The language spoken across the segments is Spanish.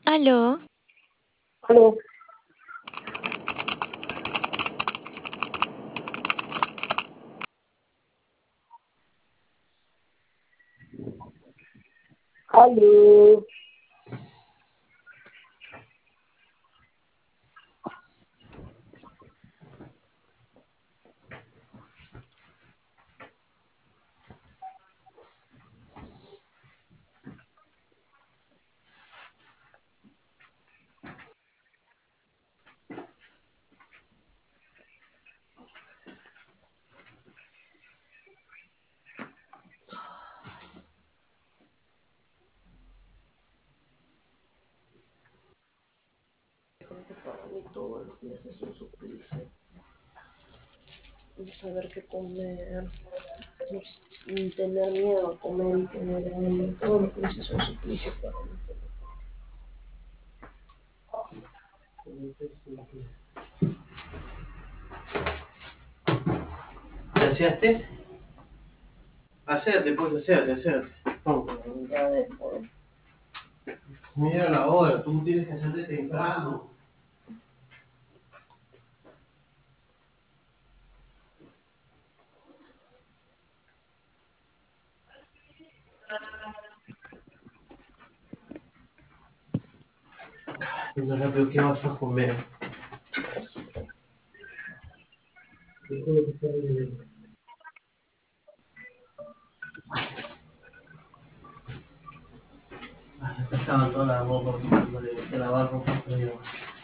Aló, Aló, aló. Porque para mí todos los días es un suplicio. No saber qué comer, no tener miedo a comer y tener hambre. Todos los días es un suplicio para mí. ¿Te aseaste? Acérate, pues, acérate. Vamos. Ya después. Mira la hora, tú tienes que hacerte temprano. No rápido, ¿qué vas a comer? No sé. Estaba toda la ropa, que lavar ropa fría.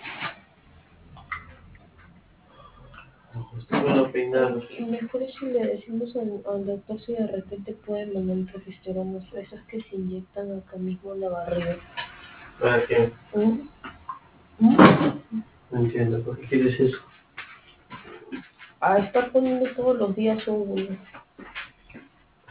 Estoy bueno peinado. Y mejor es si le decimos al doctor si de repente puede mandar un progesterona, esas que se inyectan acá mismo en la barriga. ¿Para qué? ¿Mm? ¿Mm? No entiendo, ¿por qué quieres eso? A estar poniendo todos los días uno.